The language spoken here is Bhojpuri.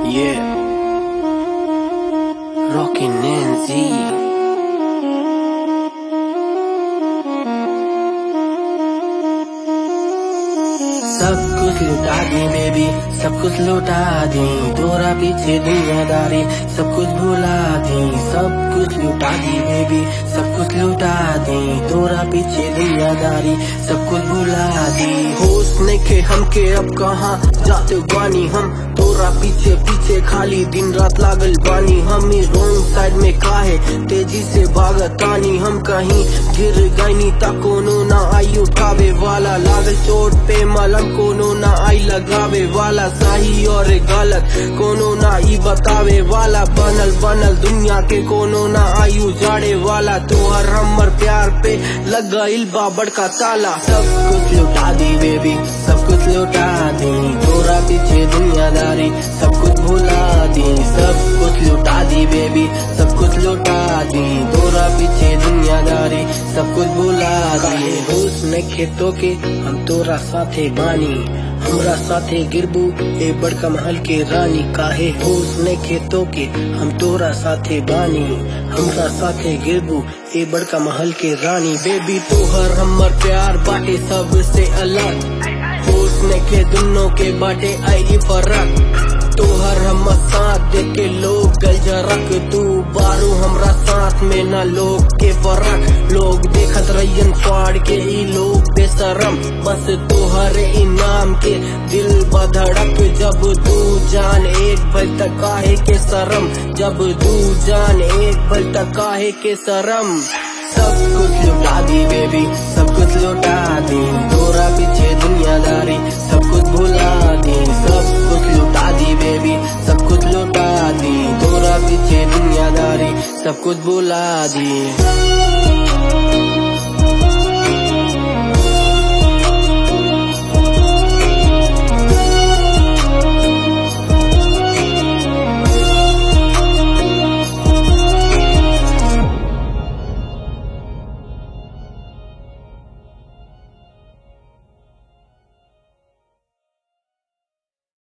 Yeah, rockin' Nancy. सब कुछ लुटा दी बेबी, सब कुछ लुटा दी, तोरा पीछे दुनियादारी सब कुछ भुला दी। सब कुछ लुटा दी बेबी, सब कुछ लुटा दी, तोरा पीछे दुनियादारी सब कुछ भुला दी। होश नइखे हमके अब कहाँ जाते बानी हम, तोरा पीछे पीछे खाली दिन रात लागल बानी। हम ही रोंग साइड में काहे तेजी से भागतानी, हम कहीं गिर गईनी ता कोनो ना आई उठावे वाला, लागल चोट पे मलम कोनो ना आई लगावे वाला। सही और गलत कोनो ना ई बतावे वाला, बनल बनल दुनिया के कोनो ना आई उजाड़े वाला। तोहर हमर प्यार पे लग गइल बा बड़का ताला। सब कुछ लुटा दी बेबी, सब कुछ लुटा दी, तोरा पीछे दुनियादारी सब कुछ भुला दी। सब कुछ लुटा दी बेबी, सब कुछ लुटा दी, तोरा पीछे दुनियादारी सब कुछ भुला दी। होश नइखे तोके हम तोरा साथे बानी, हमरा साथे गिरबू ए बड़का महल के रानी। काहे होश नइखे तोके हम तोरा साथे बानी, हमरा साथे गिरबू ए बड़का महल के रानी। बेबी तोहर हमर प्यार बाटे सबसे अलग, होश नइखे दुन्नो के बाटे आई फर्क। तोहर हमर साथ देख के लोग गल जरक, तू बारू हमरा साथ में ना लोग के फर्क। लोग देखत रहियन फाड़ के ई लोग बेशरम, बस तोहरे इनाम के दिल बधड़क। जब तू जान एक भल तक काहे के शरम, जब तू जान एक भल तक काहे के शरम। सब कुछ लुटा दी बेबी, सब कुछ लुटा दी, तोरा पीछे दुनियादारी सब कुछ भुला दी। सब कुछ लुटा दी बेबी, सब कुछ लुटा दी, तोरा पीछे दुनियादारी सब कुछ भुला दी।